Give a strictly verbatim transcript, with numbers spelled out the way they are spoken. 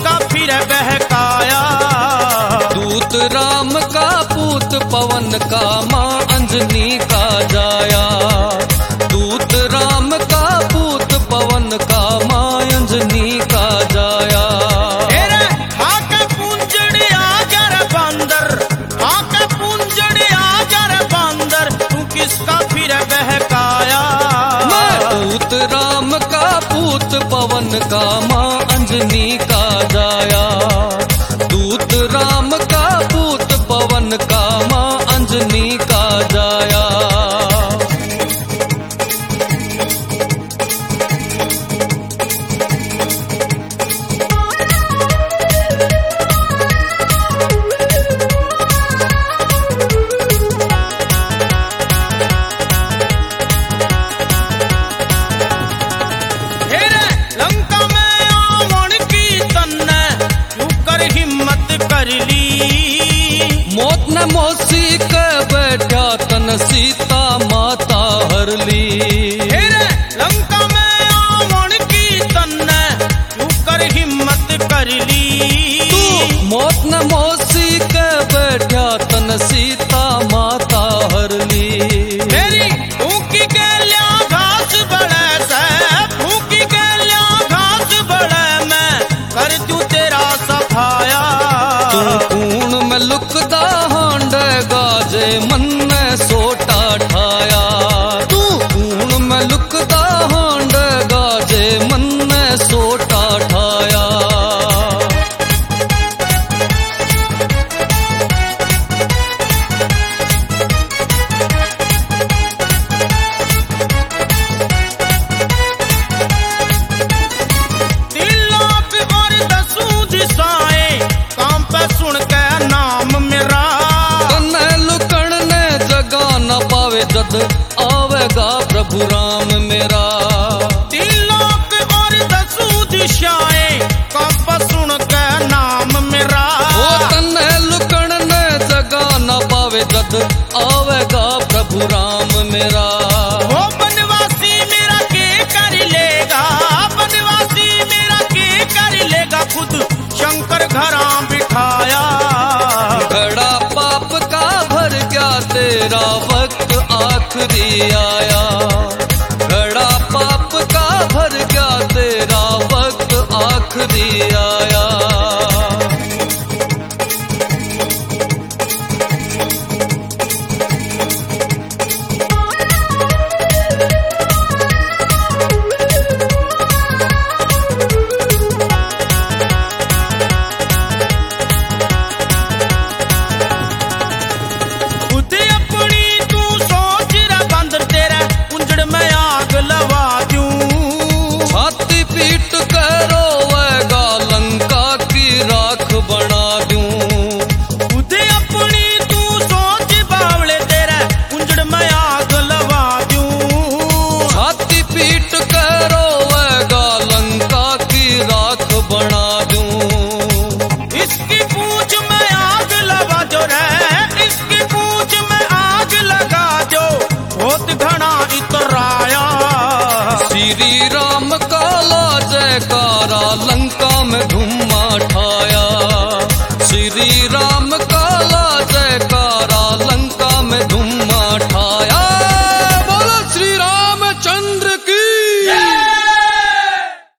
किसका फिर बहकाया। दूत राम का पूत पवन का माँ अंजनी का जाया। दूत राम का पूत पवन का माँ अंजनी का जाया। आके पूंजड़ी आगर बंदर, आके पूंजड़ी आगर बंदर, तू किसका फिर बहकाया। दूत राम का पूत पवन का माँ अंजनी का जाया। दूत राम का पूत पवन का माँ अंजनी का जाया। लंका में आवन की तन्ने तू कर हिम्मत कर ली। मौत न मौसी के बैठा तन सीता माता हर ली। लंका में आवन की तन्ने तू कर हिम्मत कर ली। तू मौत न मौसी के बैठा तन सीता माता हर ली। मेरी भूखी के लिया घास बड़े से, भूखी के लिया घास बड़े मैं कर तू तेरा सफाया। तू कूण में लुकदा हांड गाजे मन में सोटा ठाया। तू कूण में लुकदा हांड गाजे मन में सोटा ठाया। सुन के नाम मेरा तन्ने लुकण ने जगा न पावे जद आवेगा प्रभु राम मेरा। तीन लोक और दसू दिशाएं कंप सुन के नाम मेरा। ओ तन्ने लुकण ने जगा न पावे जद आवेगा प्रभु राम मेरा। वो बनवासी मेरा के कर लेगा, बनवासी मेरा के कर लेगा, खुद शंकर घरा बिठाया। घड़ा पाप का भर गया तेरा वक्त आखिरी आया। घड़ा पाप का भर गया तेरा वक्त आखिरी आया।